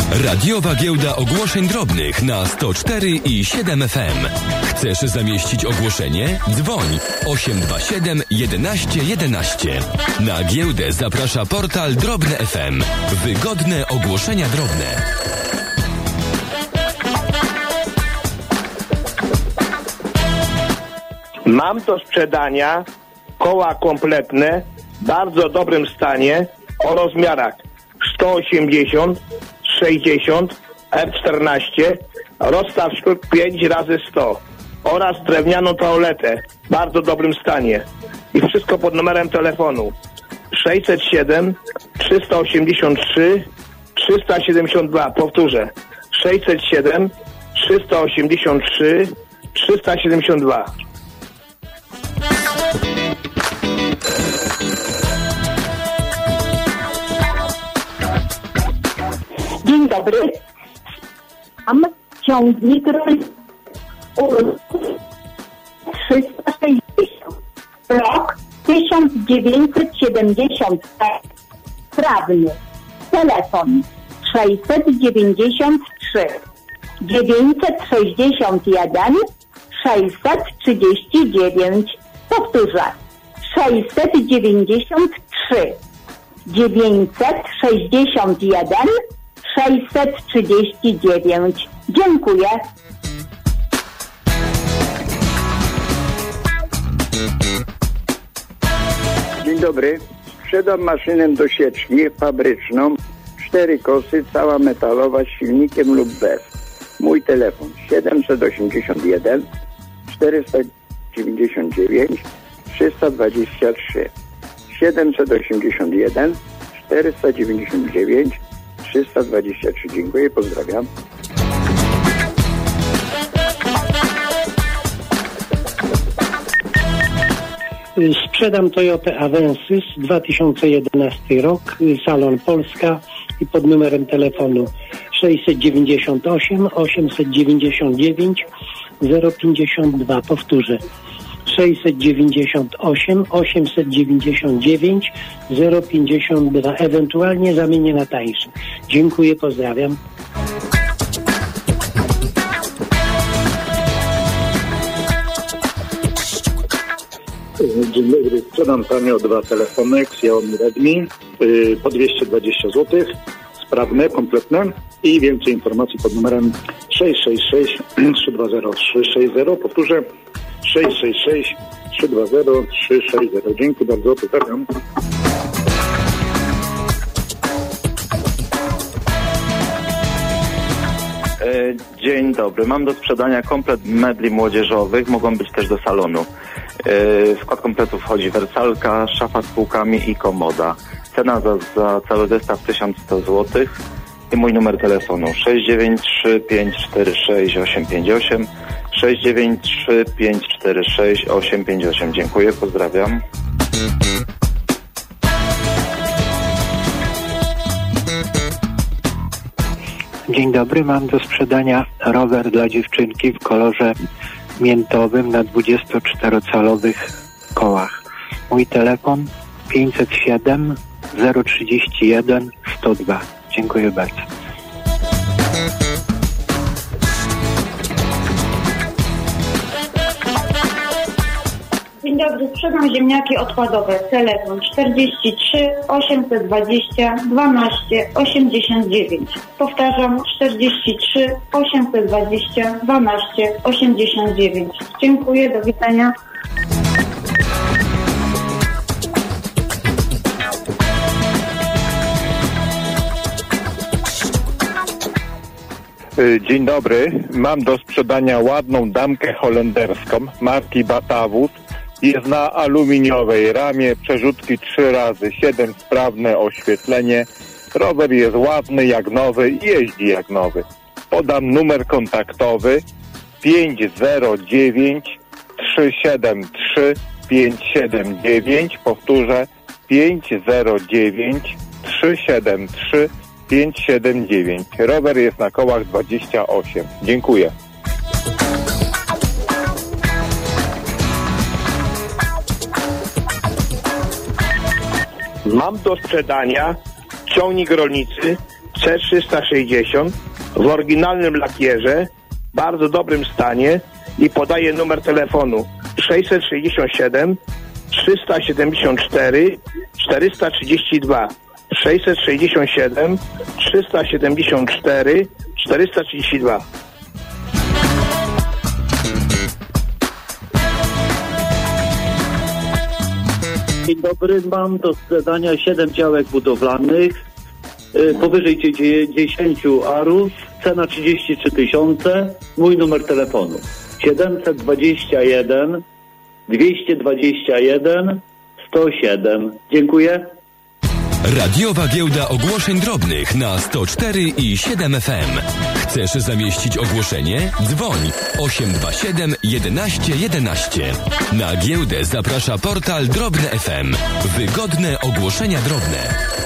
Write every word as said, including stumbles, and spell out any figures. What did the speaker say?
Radiowa Giełda Ogłoszeń Drobnych na sto cztery i siedem F M. Chcesz zamieścić ogłoszenie? Dzwoń osiem dwa siedem jedenaście jedenaście. Na giełdę zaprasza portal Drobne F M. Wygodne ogłoszenia drobne. Mam do sprzedania koła kompletne, w bardzo dobrym stanie, o rozmiarach sto osiemdziesiąt, sześćdziesiąt, F czternaście, rozstaw sztuk pięć razy sto oraz drewnianą toaletę w bardzo dobrym stanie. I wszystko pod numerem telefonu sześćset siedem, trzysta osiemdziesiąt trzy, trzysta siedemdziesiąt dwa. Powtórzę, sześćset siedem, trzysta osiemdziesiąt trzy, trzysta siedemdziesiąt dwa. Dzień dobry. Mam ciągnik trzysta sześćdziesiąt. Rok tysiąc dziewięćset siedemdziesiąt. Sprawny. Telefon sześćset dziewięćdziesiąt trzy, dziewięćset sześćdziesiąt jeden, sześćset trzydzieści dziewięć. Powtórzę. sześćset dziewięćdziesiąt trzy, dziewięćset sześćdziesiąt jeden, sześćset trzydzieści dziewięć. Dziękuję. Dzień dobry. Sprzedam maszynę do sieczki fabryczną, cztery kosy, cała metalowa, z silnikiem lub bez. Mój telefon siedemset osiemdziesiąt jeden, czterysta dziewięćdziesiąt dziewięć, trzysta dwadzieścia trzy. siedemset osiemdziesiąt jeden, czterysta dziewięćdziesiąt dziewięć, trzysta dwadzieścia trzy. Dziękuję, pozdrawiam. Sprzedam Toyotę Avensis dwa tysiące jedenasty rok, salon Polska i pod numerem telefonu sześćset dziewięćdziesiąt osiem, osiemset dziewięćdziesiąt dziewięć, zero pięćdziesiąt dwa. Powtórzę. sześćset dziewięćdziesiąt osiem, osiemset dziewięćdziesiąt dziewięć, zero pięćdziesiąt dwa. Ewentualnie zamienię na tańszy. Dziękuję, pozdrawiam. Dzień dobry, sprzedam tanio dwa telefony Xiaomi Redmi yy, po dwieście dwadzieścia złotych, sprawne, kompletne i więcej informacji pod numerem sześć sześć sześć, trzy dwa zero, trzy sześć zero. Powtórzę, sześć sześć sześć, trzy dwa zero, trzy sześć zero. Dziękuję bardzo, pozdrawiam. Dzień dobry, mam do sprzedania komplet mebli młodzieżowych, mogą być też do salonu. W skład kompletu wchodzi wersalka, szafa z półkami i komoda. Cena za, za cały zestaw tysiąc sto złotych i mój numer telefonu sześć dziewięć trzy, pięć cztery sześć, osiem pięć osiem, sześć dziewięć trzy, pięć cztery sześć, osiem pięć osiem. Dziękuję, pozdrawiam. Dzień dobry, mam do sprzedania rower dla dziewczynki w kolorze miętowym na dwudziestoczterocalowych kołach. Mój telefon pięćset siedem, zero trzydzieści jeden, sto dwa. Dziękuję bardzo. Dzień dobry, sprzedam ziemniaki odpadowe. Telefon czterdzieści trzy, osiemset dwadzieścia, dwanaście, osiemdziesiąt dziewięć. Powtarzam, czterdzieści trzy, osiemset dwadzieścia, dwanaście, osiemdziesiąt dziewięć. Dziękuję, do widzenia. Dzień dobry, mam do sprzedania ładną damkę holenderską marki Batavus. Jest na aluminiowej ramie, przerzutki trzy razy siedem, sprawne oświetlenie. Rower jest ładny jak nowy i jeździ jak nowy. Podam numer kontaktowy pięć zero dziewięć, trzy siedem trzy, pięć siedem dziewięć. Powtórzę, pięć zero dziewięć, trzy siedem trzy, pięć siedem dziewięć. Rower jest na kołach dwadzieścia osiem. Dziękuję. Mam do sprzedania ciągnik rolniczy C trzysta sześćdziesiąt w oryginalnym lakierze, w bardzo dobrym stanie i podaję numer telefonu sześćset sześćdziesiąt siedem trzysta siedemdziesiąt cztery czterysta trzydzieści dwa. sześćset sześćdziesiąt siedem trzysta siedemdziesiąt cztery czterysta trzydzieści dwa. Dzień dobry, mam do sprzedania siedem działek budowlanych, yy, powyżej dziesięć arów, cena trzydzieści trzy tysiące, mój numer telefonu siedemset dwadzieścia jeden dwieście dwadzieścia jeden sto siedem. Dziękuję. Radiowa Giełda Ogłoszeń Drobnych na sto cztery i siedem F M. Chcesz zamieścić ogłoszenie? Dzwoń osiem dwa siedem jedenaście jedenaście. Na giełdę zaprasza portal Drobne F M. Wygodne ogłoszenia drobne.